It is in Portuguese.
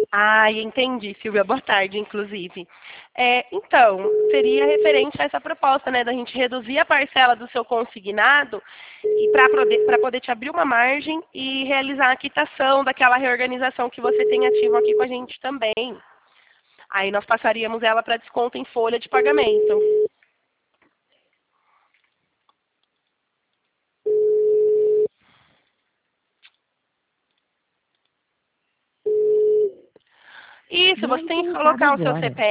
Ah, entendi, Silvia. Boa tarde, inclusive. Então, seria referente a essa proposta, né, da gente reduzir a parcela do seu consignado e para poder te abrir uma margem e realizar a quitação daquela reorganização que você tem ativo aqui com a gente também. Aí nós passaríamos ela para desconto em folha de pagamento. Isso, Não você tem que autorizado colocar o seu agora. CPF